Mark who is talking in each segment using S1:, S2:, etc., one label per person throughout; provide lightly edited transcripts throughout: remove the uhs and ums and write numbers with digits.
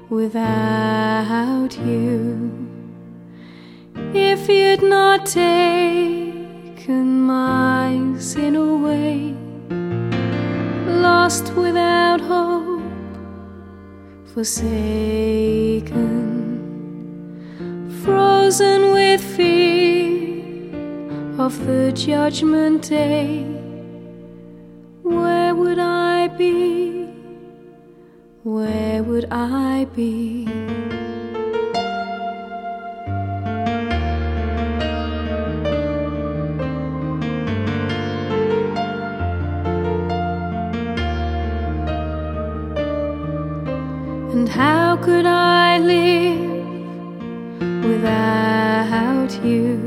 S1: without you. If you'd not taken my sin away, lost without hope, forsaken, frozen with fear of the judgment day, where would I be? Where would I be? And how could I live without you?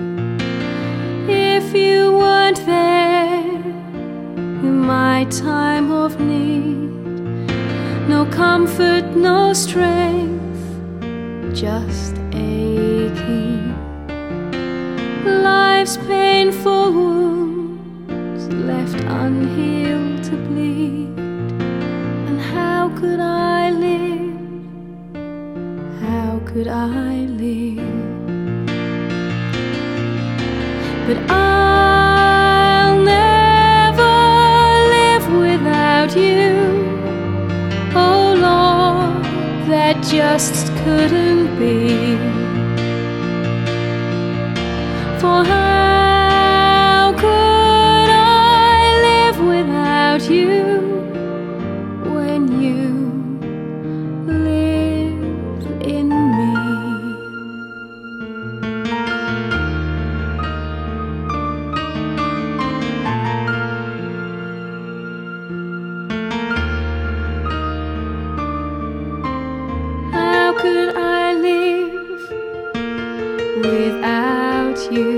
S1: If you weren't there in my time of need, no comfort, no strength, just aching. Life's painful wounds left unhealed to bleed. And how could I live? How could I live? But I'll never live without you. Oh Lord, that just couldn't be. For how could I live without you when you live in me? How could I live without you?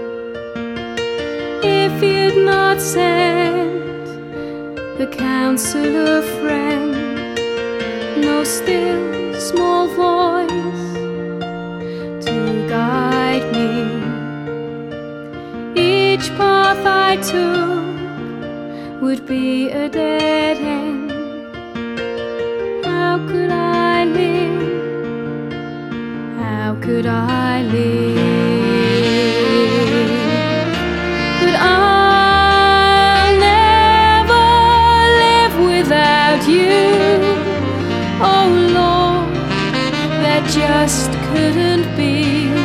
S1: If you'd not sent the counselor friend, no still small voice to guide me, each path I took would be a dead end. How could I live? How could I live? But I'll never live without you. Oh Lord, that just couldn't be.